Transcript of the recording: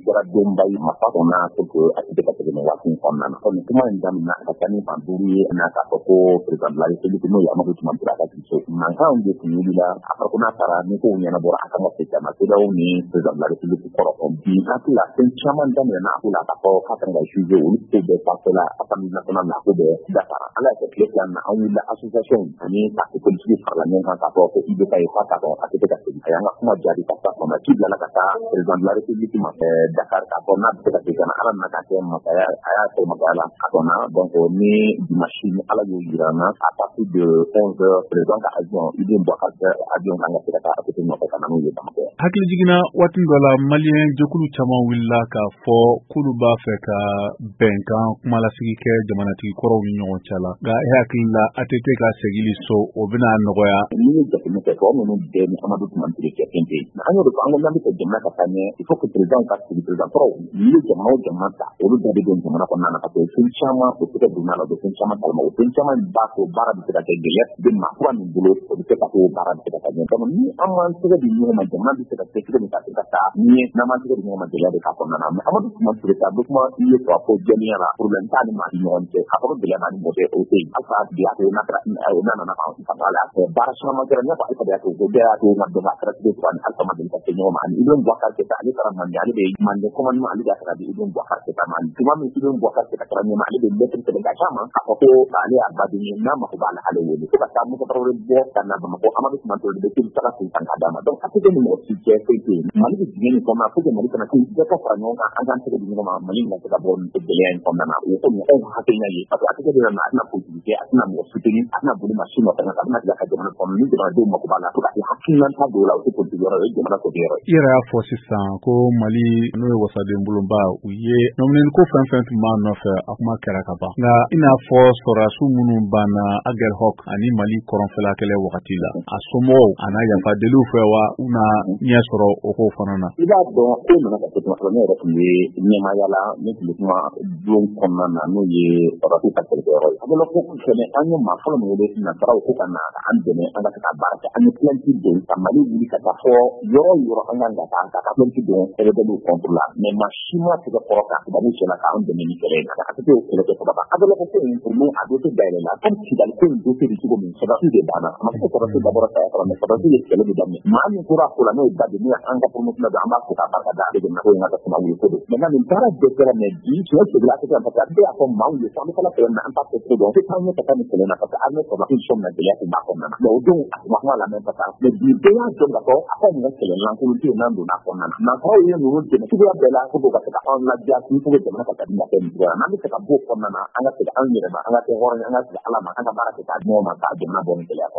kɛra donba ye masa kɔnɔ ko a tɛ ka tɛmɛ waati kɔnɔna na kuma in daminɛ ka taa ni fan duuru ye n'a ka fɔ ko président de la République n'o ye Amadu Tumani Ture ka so mankanw de tun wulila a fariko n'a taara ni ko ɲɛnabɔra a kan ka se jama CEDEAO ni président de la République kɔrɔ bi hakili la fɛn caman daminɛna a ko la ka fɔ k'a kan ka juger olu tɛ bɛɛ passé la Assemblée nationale la ko bɛɛ dafara ala y'a kɛ tile fila na an wulila association ani parti politique farala ɲɔgɔn kan k'a fɔ ko IBK ye fa k'a dɔn a tɛ ka segin a y'an ka kuma jaabi ka taa kɔnɔ ci bilala ka taa président de la République ma Dakar k'a fɔ n'a bɛ se ka segin ala nana ka kɛ masaya a y'a kɛ masaya la a dɔnna donc ni dimanche ni ala y'o jira n na à partir de 11 heures président ka avion Ibn Boubacar avion kan ka se ka taa ATT nɔfɛ ka na n'u ye Bamakɔ. Hakili jiginna waati dɔ la maliyɛn jɛkulu caman wulila k'a fɔ k'olu b'a fɛ ka bɛnkan kumalasigi kɛ jamanatigi kɔrɔw ni ɲɔgɔn cɛ la nka e hakili la ATT ka segili so o bɛna nɔgɔya. Ni ye jateminɛ kɛ tɔ ninnu bɛɛ ni Amadu Tumani Ture cɛ fɛn tɛ yen an y'o de fɔ an ko n'an bɛ fɛ jamana ka taa ɲɛ il faut que président ka sigi président kɔrɔw n'i ye jamana o jamana ta olu bɛɛ de bɛ jamana kɔnɔna na parce que fɛn caman o tɛ kɛ donna la o bɛ fɛn caman kalama o fɛn caman b'a to baara bɛ se ka kɛ gɛlɛya bɛ maa kura min bolo o bɛ se ka to baara bɛ se ka taa ɲɛ donc ni an m'an tɛgɛ di ɲɔgɔn ma jamana bɛ se ka kɛ cogo min ka se ka taa ɲɛ n'an m'an tɛgɛ di ɲɔgɔn ma gɛlɛya de k'a kɔnɔna na mais Amadu Tumani Ture ta bɛ kuma i ye fɔ jɛlenya la problème t'a ni maa ni ɲɔgɔn cɛ a fɔra gɛlɛya b'a ni mɔgɔ cɛ o tɛ yen hali bi a to n'a nana ka baara la baara caman kɛra ɲɛfɔ ale fana y'a to ko bɛɛ y'a to nka dɔn a kɛra cogo cogo ani Alpha ma deli ka se ɲɔgɔn ma ani Ibn Boubacar Keïta ale taara Mande ale de Mande commandement ale de y'a taara di Ibn Boubacar Keïta ma tuma min Ibn Boubacar Keïta taara ɲɛma ale de lettre sɛbɛn ka ca ma k'a fɔ ko ale y'a baden ye n'a mako b'ale ale wele fo ka taa Musa Tarawele bɔ ka na Bamakɔ Amadu Tumani Ture de bɛ k'u taga sen kan ka d'a ma donc a tɛ kɛ ni mɔgɔ si cɛ foyi tɛ yen Mali bɛ jigin nin kɔnɔna pour que Mali fana k'u bɛɛ ka fara ɲɔgɔn kan an k'an tɛgɛ di ɲɔgɔn ma Mali na se ka bɔ nin gɛlɛya in kɔnɔna na o ko anw hakilina ye parce que a tɛ kɛ de na a tɛna politique kɛ a tɛna mɔgɔ soutenir a tɛna boli machine nɔfɛ a bɛna tila ka jamana kɔnɔ ni jamanadenw mako b'a la fo ka se hakilinata dɔw la o tɛ politique yɔrɔ o ye jamana ko yɔrɔ ye. I yɛrɛ y'a fɔ sisan ko Mali n'o ye wasaden bolonba u ye ɲɔgɔnɲɛni ko fɛn fɛn tun b'a nɔfɛ a kuma kɛra ka ban nka i n'a fɔ sɔrɔdasiw minnu banna Aguelhok ani Mali kɔrɔnfɛla kɛlɛ wagati la a somɔgɔw a n'a yafadeliw fɛ wa u na ɲɛ sɔrɔ o ko fana na. I b'a dɔn ko nana ka se kuma sɔrɔ ne yɛrɛ tun ye ɲɛmaaya la ne tun bɛ kuma don kɔnɔna na n'o ye sɔrɔdasiw ka kɛlɛkɛyɔrɔ ye Aguelhok fɛnɛ an ye maa fɔlɔ min wele nasaraw ko ka na an dɛmɛ an ka se ka baara kɛ an ye plainte don ka Mali wuli ka taa fɔ yɔrɔ yɔrɔ an kan ka taa ka plainte don rebelles contre la mais maa si ma tigɛ kɔrɔ ka tubabu cɛla k'an dɛmɛ ni kɛlɛ in na a tɛ kɛ o kɛlɛ kɛ fɔlɔ Aguelhok ko in pour nous a dossier dayɛlɛ la comme Kidali ko in dossier de cogo min sɔrɔdasiw de banna a ma se ka sɔrɔdasiw dabɔra saya fɔlɔ mais sɔrɔdasiw ye kɛlɛ de daminɛ maa min tora a ko la n'o ye Dade n'o ye an ka promotion dɔ an b'a fo k'a barika da ale de na ko in ka kɛ kuma wuli ko don maintenant nin baara bɛɛ kɛra mais bi tiɲɛ sɛbɛnna a tɛ kɛ parce que a bɛɛ y'a fɔ maaw ye an bɛ kala kɛlɛ na an t'a fɛ cogo dɔn tɛ taa ɲɛ ka taa nin kɛlɛ na parce que armée sɔrɔdasiw sɔn na gɛlɛya tun b'a kɔnɔna na mais o don a tuma kuma lamɛn parce que mais bi bɛɛ y'a dɔn ka fɔ a ka nin ka kɛlɛ lankolon tɛ yen n'an donna a kɔnɔna na nansaraw ye ninnu dɛmɛ cogoya bɛɛ la ko ka se ka anw ladiya k'i fo jamana ka taa ni kɛ nin cogoya la n'an bɛ se ka bɔ o kɔnɔna na an ka segin an yɛrɛ ma an ka kɛ hɔrɔn ye an ka segin Ala ma an ka baara kɛ k'a di ɲɔgɔn ma k'a jamana bɔ nin gɛlɛya kɔnɔ